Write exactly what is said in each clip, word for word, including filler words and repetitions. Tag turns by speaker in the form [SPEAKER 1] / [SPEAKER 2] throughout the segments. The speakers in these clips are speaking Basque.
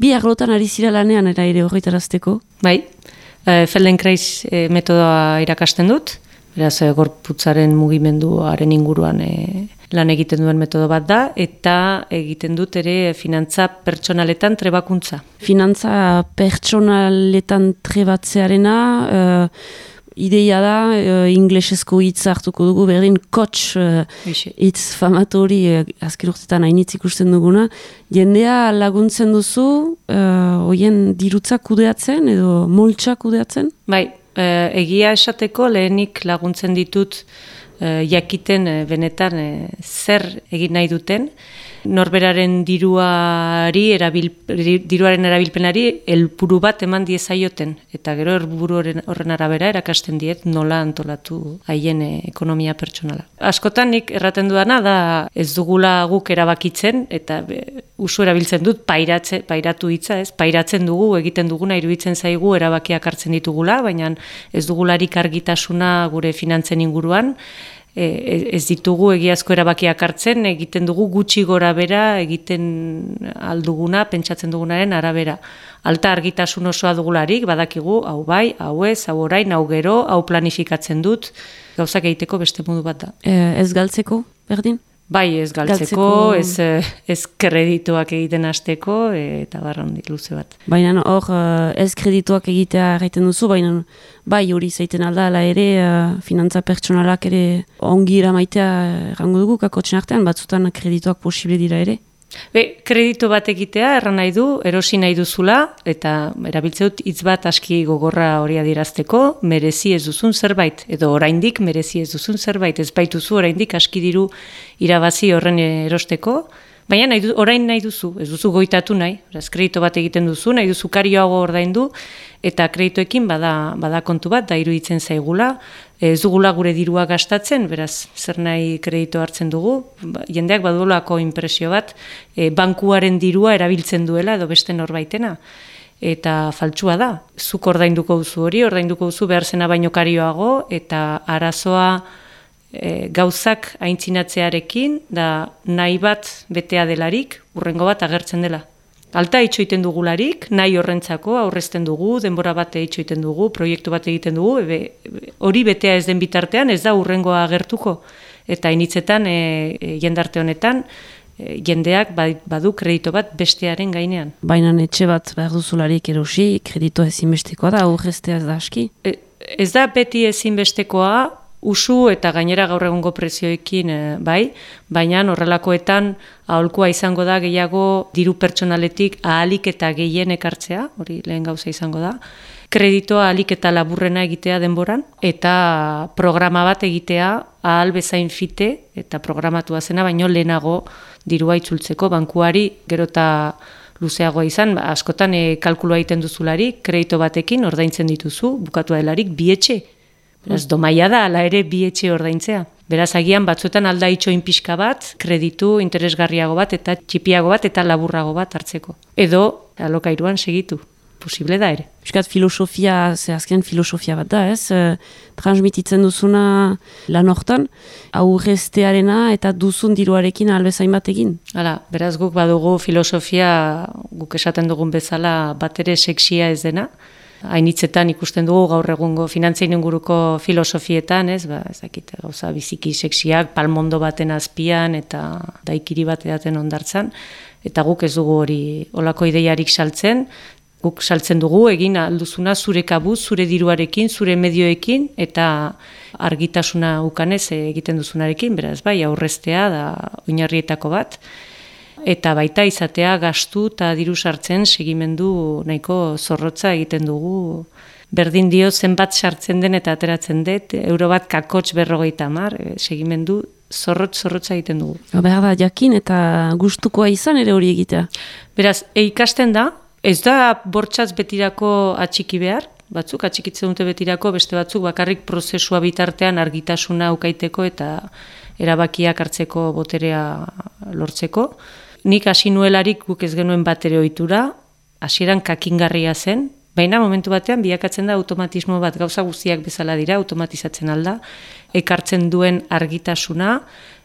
[SPEAKER 1] Bi arlotan ari zira lanean era ere horretarazteko?
[SPEAKER 2] Bai, e, Feldenkrais e, metodoa irakasten dut, beraz e, gorputzaren mugimenduaren inguruan e, lan egiten duen metodo bat da, eta egiten dut ere finantza pertsonaletan trebakuntza.
[SPEAKER 1] Finantza pertsonaletan trebatzearena, uh, ideia da, uh, inglesezko hitz hartuko dugu, berdin coach uh, hitz famatori, uh, azken urtetan hainitz ikusten duguna, jendea laguntzen duzu, uh, hoien dirutza kudeatzen edo moltsa kudeatzen?
[SPEAKER 2] Bai, uh, egia esateko lehenik laguntzen ditut jakiten benetan zer egin nahi duten, norberaren diruari erabil, diruaren erabilpenari helburu bat eman diezaioten, eta gero helburu horren arabera erakasten diet nola antolatu haien ekonomia pertsonala. Askotan nik erraten dudana da ez dugula guk erabakitzen, eta usu erabiltzen dut pairatze, pairatu hitza, ez? Pairatzen dugu, egiten duguna iruditzen zaigu erabakiak hartzen ditugula, baina ez dugularik argitasuna gure finantzen inguruan, ez ditugu egiazko erabakiak hartzen, egiten dugu gutxi gora bera, egiten alduguna, pentsatzen dugunaren arabera. Alta argitasun osoa dugularik, badakigu, hau bai, hau ez, hau orain, hau gero, hau planifikatzen dut, gauzak egiteko beste modu bat da.
[SPEAKER 1] E, ez galtzeko, berdin?
[SPEAKER 2] Bai, ez galtzeko, ez, ez kredituak egiten hasteko, eta barra hondi luze bat.
[SPEAKER 1] Baina hor, ez kredituak egitea erraiten duzu, baina bai hori zaiten alda, ala ere, finantza pertsonalak ere ongi iramaitea errango dugu, kakotxen artean, batzutan kredituak posible dira ere.
[SPEAKER 2] Be, kreditu bat egitea, erran nahi du, erosi nahi duzula, eta erabiltze dut hitz bat aski gogorra hori adirazteko, merezi ez duzun zerbait, edo oraindik merezi ez duzun zerbait, ez baituzu oraindik aski diru irabazi horren erosteko, baina nahi du, orain nahi duzu, ez duzu goitatu nahi, beraz, kreditu bat egiten duzu, nahi duzu karioago ordaindu, eta kredituekin bada, bada kontu bat, da iruditzen zaigula, ez dugula gure dirua gastatzen, beraz, zer nahi kreditu hartzen dugu, jendeak badulako inpresio bat, e, bankuaren dirua erabiltzen duela, edo beste norbaitena, eta faltsua da, zuk ordainduko duzu hori, ordainduko duzu behar zena baino karioago, eta arazoa e, gauzak aintzinatzearekin, da nahi bat betea delarik, urrengo bat agertzen dela. Alta itxoiten dugularik, nahi horrentzako, aurrezten dugu, denbora bat itxoiten dugu, proiektu bat egiten dugu, ebe, hori betea ez den bitartean, ez da urrengoa agertuko. Eta initzetan, e, e, jendarte honetan, e, jendeak badu kredito bat bestearen gainean.
[SPEAKER 1] Baina etxe bat behar duzularik erosi, kredito ezinbestekoa da, aurreztea ez da aski?
[SPEAKER 2] E, ez da beti ezinbestekoa, usu eta gainera gaur egungo prezioekin e, bai, baina horrelakoetan aholkua izango da gehiago diru pertsonaletik ahalik eta gehien ekartzea, hori lehen gauza izango da, kreditoa ahalik eta laburrena egitea denboran, eta programa bat egitea ahal bezain fite eta programatua zena, baino lehenago dirua itzultzeko bankuari gero eta luzeagoa izan, askotan e, kalkulua egiten duzularik, kredito batekin ordaintzen dituzu, bukatua delarik bi etxe. Beraz, domaia da, ala ere bi etxe ordaintzea. Beraz, agian batzuetan alda itxoin pixka bat, kreditu interesgarriago bat, eta txipiago bat, eta laburrago bat hartzeko. Edo, alokairuan segitu. Posible da ere.
[SPEAKER 1] Piskat filosofia, ze azken filosofia bat da, ez? E, transmititzen duzuna lan hortan, aurreztearena eta duzun diruarekin albezain bat egin.
[SPEAKER 2] Hala, beraz guk badugu filosofia, guk esaten dugun bezala bat ere sexia ez dena, hainitzetan ikusten dugu gaur egungo finantzein inguruko filosofietan, ez, ba, ez dakit, gauza biziki sexiak, palmondo baten azpian eta daikiri bat edaten ondartzan, eta guk ez dugu hori olako ideiarik saltzen, guk saltzen dugu egin alduzuna zure kabuz, zure diruarekin, zure medioekin, eta argitasuna ukanez egiten duzunarekin, beraz, bai, aurreztea da oinarrietako bat, eta baita izatea gastu eta diru sartzen segimendu nahiko zorrotza egiten dugu. Berdin dio zenbat sartzen den eta ateratzen dut, euro bat kakotx berrogeita hamar, segimendu zorrotz-zorrotza egiten dugu.
[SPEAKER 1] Behar da, jakin eta gustukoa izan ere hori egitea.
[SPEAKER 2] Beraz, ikasten da, ez da bortxaz betirako atxiki behar, batzuk atxikitzen dute betirako, beste batzuk bakarrik prozesua bitartean argitasuna ukaiteko eta erabakiak hartzeko boterea lortzeko. Nik hasi nuelarik guk ez genuen batere ohitura, hasieran kakingarria zen, baina momentu batean bilakatzen da automatismo bat, gauza guztiak bezala dira, automatizatzen alda, ekartzen duen argitasuna,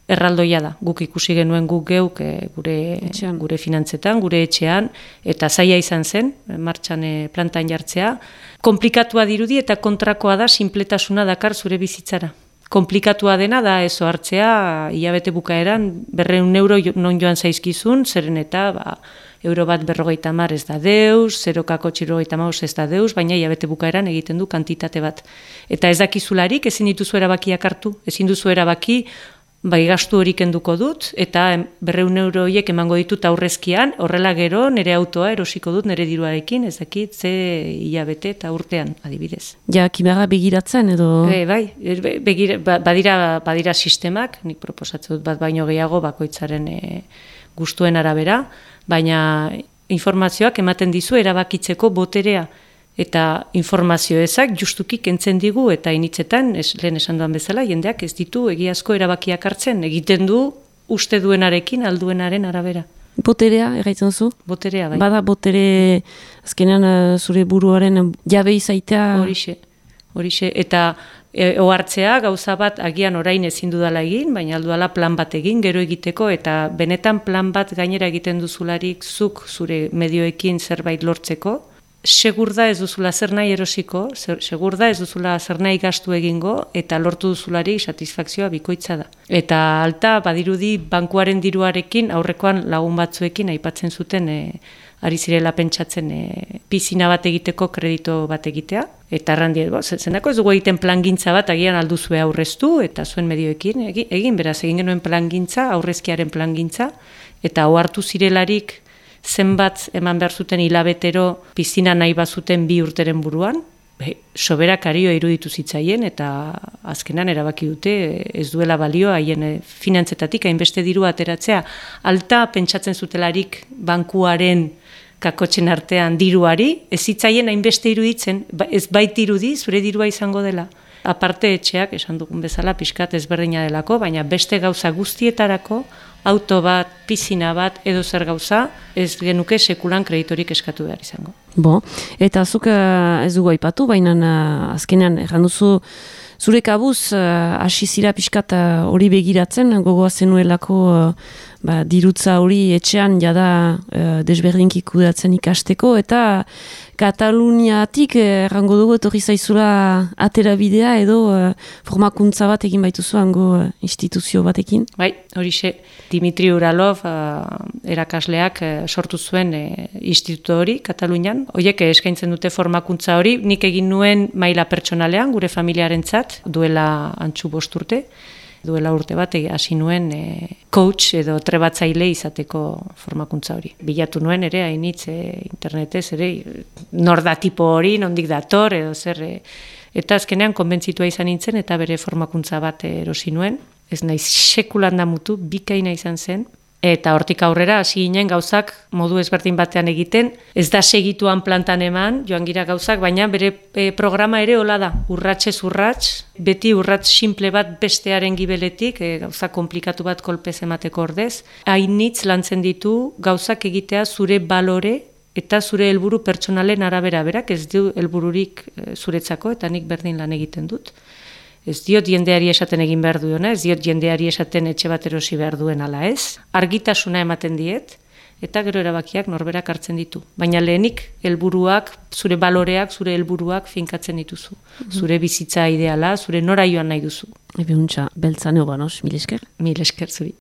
[SPEAKER 2] erraldoia da. Guk ikusi genuen guk geuk e, gure, gure finantzetan, gure etxean, eta zaila izan zen, martxan e, plantan jartzea. Komplikatua dirudi eta kontrakoa da sinpletasuna dakar zure bizitzara. Komplikatua dena da ez hartzea, hilabete bukaeran, berreun euro non joan zaizkizun, zeren eta ba, euro bat berrogeita mar ez da deus, zero kako txirogeita maus ez da deus, baina hilabete bukaeran egiten du kantitate bat. Eta ez dakizularik, ezin dituzu erabakiak hartu, ezin duzu erabaki, bai gastu hori kenduko dut, eta berreun euro horiek emango ditut aurrezkian, horrela gero nire autoa erosiko dut nire diruarekin, ez dakit ze hilabete eta urtean, adibidez.
[SPEAKER 1] Ja, kibarra begiratzen edo...
[SPEAKER 2] E, bai, begira, badira, badira sistemak, nik proposatzen dut bat baino gehiago bakoitzaren e, gustuen arabera, baina informazioak ematen dizu erabakitzeko boterea, eta informazio ezak justuki kentzen digu eta initzetan, es, lehen esan duan bezala, jendeak ez ditu egiazko erabakiak hartzen, egiten du uste duenarekin alduenaren arabera.
[SPEAKER 1] Boterea, erraitzen zu?
[SPEAKER 2] Boterea, bai.
[SPEAKER 1] Bada botere, azkenean zure buruaren jabe izaitea...
[SPEAKER 2] Horixe, horixe, eta e, ohartzea gauza bat agian orain ezin dudala egin, baina aldudala plan bat egin, gero egiteko, eta benetan plan bat gainera egiten duzularik zuk zure medioekin zerbait lortzeko, segur da ez duzula zer nahi erosiko, segur da ez duzula zer nahi gastu egingo, eta lortu duzulari satisfakzioa bikoitza da. Eta alta, badirudi, bankuaren diruarekin, aurrekoan lagun batzuekin aipatzen zuten, e, ari zirela pentsatzen e, pizina bat egiteko kredito bat egitea, eta errandi, zendako ez dugu egiten plangintza bat, agian alduzue aurreztu, eta zuen medioekin, egin, egin beraz, egin genuen plangintza, aurrezkiaren plangintza, eta ohartu zirelarik, zenbat eman behar zuten hilabetero pizina nahi bazuten bi urteren buruan, be, soberak ario iruditu zitzaien eta azkenan erabaki dute ez duela balio haien finantzetatik hainbeste diru ateratzea. Alta pentsatzen zutelarik bankuaren kakotxen artean diruari, ez zitzaien hainbeste iruditzen, ez bait irudi zure dirua izango dela. Aparte etxeak, esan dugun bezala, pixkat ezberdina delako, baina beste gauza guztietarako, auto bat, pizina bat, edo zer gauza, ez genuke sekulan kreditorik eskatu behar izango.
[SPEAKER 1] Bo, eta zuk ez dugu aipatu, baina azkenean erran duzu, zure kabuz hasi zira pixkat hori begiratzen, gogoa zenuelako ba, dirutza hori etxean jada uh, desberdinki kudeatzen ikasteko, eta Kataluniatik errango dugu etorri zaizula atera bidea edo uh, formakuntza bat egin baituzu hango uh, instituzio batekin?
[SPEAKER 2] Bai, horixe, Dimitri Uralov uh, erakasleak uh, sortu zuen uh, instituto hori Katalunian. Horiek eskaintzen dute formakuntza hori, nik egin nuen maila pertsonalean, gure familiarentzat, duela antxu bost urte. Duela urte bat hasi nuen e, coach edo trebatzaile izateko formakuntza hori. Bilatu nuen ere, hainitz e, internetez ere, nor da tipo hori, nondik dator, edo zer. E, eta azkenean konbentzitua izan nintzen eta bere formakuntza bat erosi nuen. Ez naiz sekulan damutu, bikaina izan zen. Eta hortik aurrera hasi ginen gauzak modu ezberdin batean egiten. Ez da segituan plantan eman, joan gira gauzak, baina bere e, programa ere hola da. Urratsez urrats, beti urrats simple bat bestearen gibeletik, e, gauza komplikatu bat kolpez emateko ordez. Hainitz lantzen ditu gauzak egitea zure balore eta zure helburu pertsonalen arabera. Berak ez du helbururik e, zuretzako eta nik berdin lan egiten dut. Ez diot jendeari esaten egin behar duena, ez diot jendeari esaten etxe bat erosi behar duen ala ez. Argitasuna ematen diet, eta gero erabakiak norberak hartzen ditu. Baina lehenik, helburuak, zure baloreak, zure helburuak finkatzen dituzu. Mm-hmm. Zure bizitza ideala, zure nora joan nahi duzu.
[SPEAKER 1] Ebe huntza, beltzan egoan, mil esker?
[SPEAKER 2] Mil esker zuri.